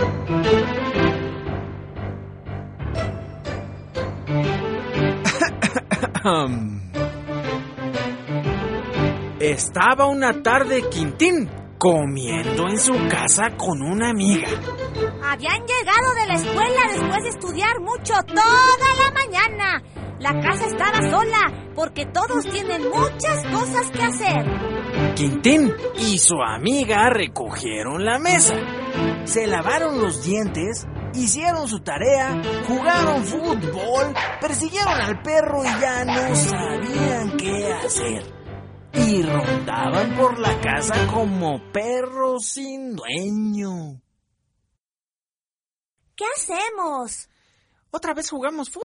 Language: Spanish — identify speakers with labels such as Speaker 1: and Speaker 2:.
Speaker 1: Estaba una tarde Quintín comiendo en su casa con una amiga.
Speaker 2: Habían llegado de la escuela después de estudiar mucho toda la mañana. La casa estaba sola porque todos tienen muchas cosas que hacer.
Speaker 1: Quintín y su amiga recogieron la mesa, se lavaron los dientes, hicieron su tarea, jugaron fútbol, persiguieron al perro y ya no sabían qué hacer. Y rondaban por la casa como perros sin dueño.
Speaker 2: ¿Qué hacemos?
Speaker 1: Otra vez jugamos fútbol.